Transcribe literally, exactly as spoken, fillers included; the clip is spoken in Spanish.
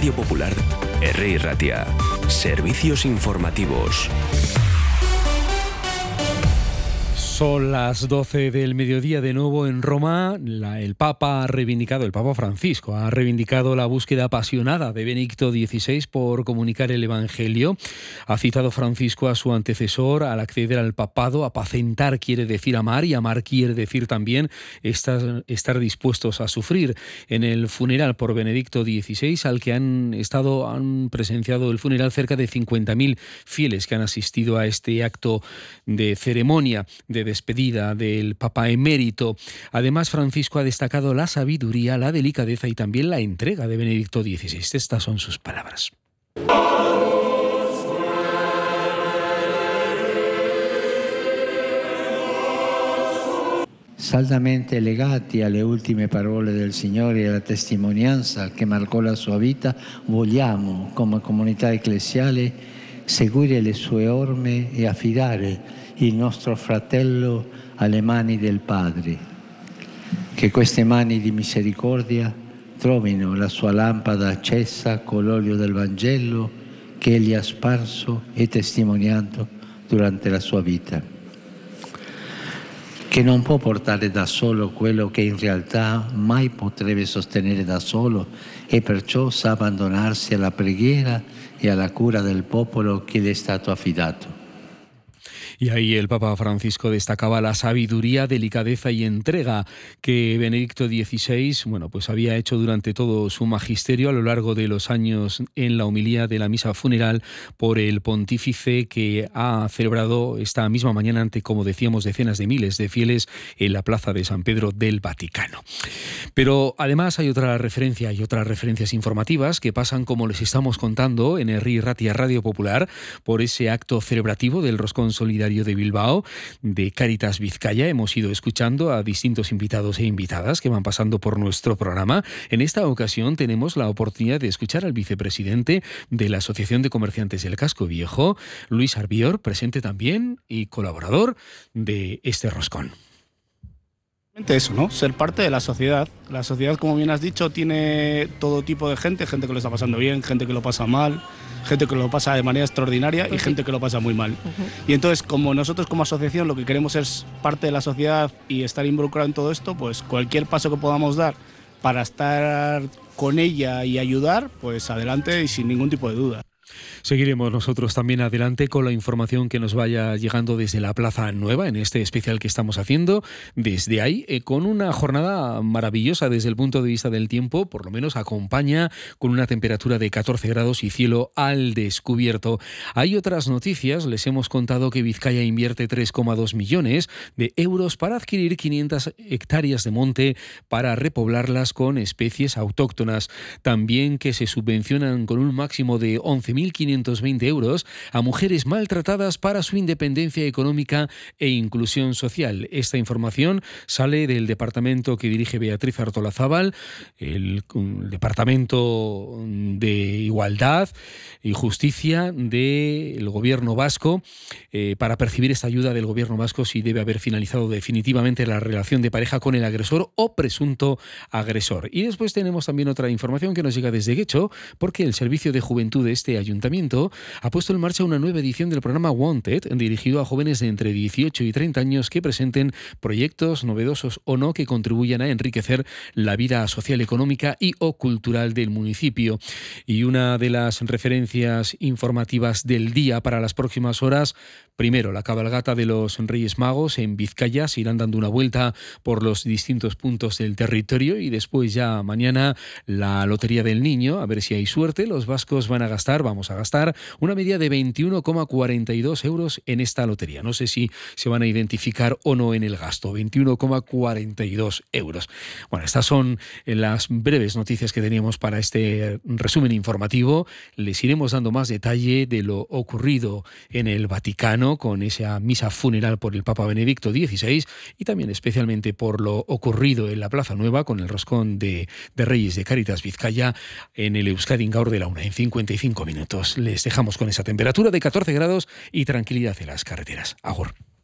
Radio Popular, Herri Ratia. Servicios informativos. Son las doce del mediodía de nuevo en Roma. La, el Papa ha reivindicado, el Papa Francisco ha reivindicado la búsqueda apasionada de Benedicto dieciséis por comunicar el Evangelio. Ha citado Francisco a su antecesor al acceder al papado. Apacentar quiere decir amar y amar quiere decir también estar, estar dispuestos a sufrir. En el funeral por Benedicto dieciséis, al que han estado, han presenciado el funeral cerca de cincuenta mil fieles que han asistido a este acto de ceremonia de despedida del Papa emérito. Además, Francisco ha destacado la sabiduría, la delicadeza y también la entrega de Benedicto dieciséis. Estas son sus palabras. Saldamente legati alle ultime parole del Signore e alla testimonianza che marcò la sua vita, vogliamo, come comunità ecclesiale, seguire le sue orme e affidare il nostro fratello alle mani del Padre. Che queste mani di misericordia trovino la sua lampada accesa con l'olio del Vangelo che egli ha sparso e testimoniato durante la sua vita. Che non può portare da solo quello che in realtà mai potrebbe sostenere da solo e perciò sa abbandonarsi alla preghiera e alla cura del popolo che gli è stato affidato. Y ahí el Papa Francisco destacaba la sabiduría, delicadeza y entrega que Benedicto dieciséis, bueno, pues había hecho durante todo su magisterio a lo largo de los años en la homilía de la misa funeral por el pontífice, que ha celebrado esta misma mañana ante, como decíamos, decenas de miles de fieles en la plaza de San Pedro del Vaticano. Pero además hay otra referencia, hay otras referencias informativas que pasan, como les estamos contando, en Herri Ratia Radio Popular, por ese acto celebrativo del Roscón Solidario de Bilbao, de Cáritas Vizcaya. Hemos ido escuchando a distintos invitados e invitadas que van pasando por nuestro programa. En esta ocasión tenemos la oportunidad de escuchar al vicepresidente de la Asociación de Comerciantes del Casco Viejo, Luis Arbior, presente también y colaborador de este roscón. Eso, ¿no? Ser parte de la sociedad. La sociedad, como bien has dicho, tiene todo tipo de gente, gente que lo está pasando bien, gente que lo pasa mal, gente que lo pasa de manera extraordinaria y gente que lo pasa muy mal. Uh-huh. Y entonces, como nosotros como asociación lo que queremos es parte de la sociedad y estar involucrado en todo esto, pues cualquier paso que podamos dar para estar con ella y ayudar, pues adelante y sin ningún tipo de duda. Seguiremos nosotros también adelante con la información que nos vaya llegando desde la Plaza Nueva, en este especial que estamos haciendo desde ahí, eh, con una jornada maravillosa desde el punto de vista del tiempo. Por lo menos acompaña con una temperatura de catorce grados y cielo al descubierto. Hay otras noticias. Les hemos contado que Vizcaya invierte tres coma dos millones de euros para adquirir quinientas hectáreas de monte para repoblarlas con especies autóctonas. También que se subvencionan con un máximo de once mil quinientos veinte euros a mujeres maltratadas para su independencia económica e inclusión social. Esta información sale del departamento que dirige Beatriz Artolazábal, el, el Departamento de Igualdad y Justicia del Gobierno vasco, eh, para percibir esta ayuda del Gobierno vasco si debe haber finalizado definitivamente la relación de pareja con el agresor o presunto agresor. Y después tenemos también otra información que nos llega desde Guecho, porque el Servicio de Juventud de este ayuntamiento ha puesto en marcha una nueva edición del programa Wanted, dirigido a jóvenes de entre dieciocho y treinta años que presenten proyectos novedosos o no que contribuyan a enriquecer la vida social, económica y o cultural del municipio. Y una de las referencias informativas del día para las próximas horas: primero, la cabalgata de los Reyes Magos en Vizcaya, se irán dando una vuelta por los distintos puntos del territorio, y después ya mañana la Lotería del Niño, a ver si hay suerte. Los vascos van a gastar, vamos a gastar, una media de veintiuno coma cuarenta y dos euros en esta lotería. No sé si se van a identificar o no en el gasto, veintiuno coma cuarenta y dos euros. Bueno, estas son las breves noticias que teníamos para este resumen informativo. Les iremos dando más detalle de lo ocurrido en el Vaticano con esa misa funeral por el Papa Benedicto dieciséis, y también especialmente por lo ocurrido en la Plaza Nueva con el roscón de, de Reyes de Cáritas Vizcaya en el Euskadi Gaur de la una en cincuenta y cinco minutos. Les dejamos con esa temperatura de catorce grados y tranquilidad en las carreteras. Agur.